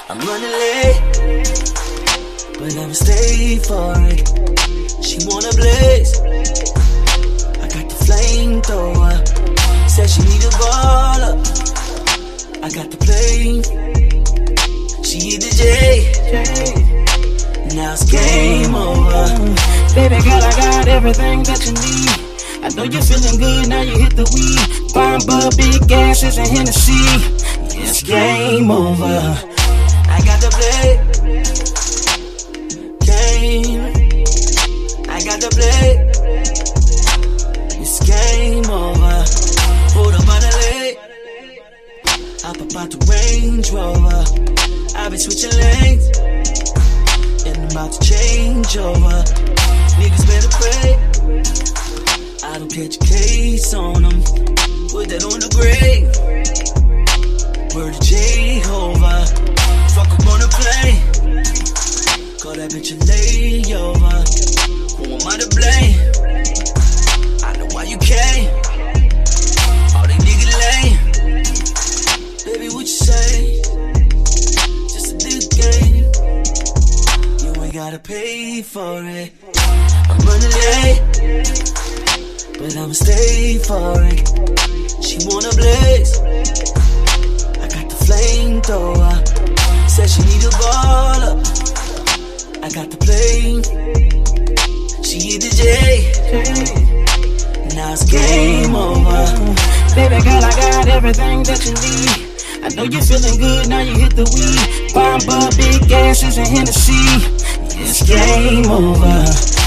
I'm running late, but I'ma stay for it. She wanna blaze, I got the flamethrower. Said she need a baller, I got the plane. She hit the J, now it's game over. Baby girl, I got everything that you need. I know you're feeling good, now you hit the weed. Fine bud, big gases and Hennessy. Yeah, it's game over. I got the play, game. I got the play, it's game over. Pulled up on the leg, I pop out the Range Rover. I been switching lanes, and I'm about to change over. Niggas better pray I don't catch a case on them. Put that on the grave. Word to Jehovah. Fuck up on the plane. Call that bitch a layover. Who am I to blame? I know why you came. All they niggas lame. Baby, what you say? Just a big game. You ain't gotta pay for it. I'm running late, but I'ma stay for it. She wanna blaze, I got the flamethrower. Said she need a baller, I got the plane. She hit the J, now it's game over. Baby girl, I got everything that you need. I know you're feeling good, now you hit the weed. Fine bud, big gases and Hennessy. Yeah, it's game over.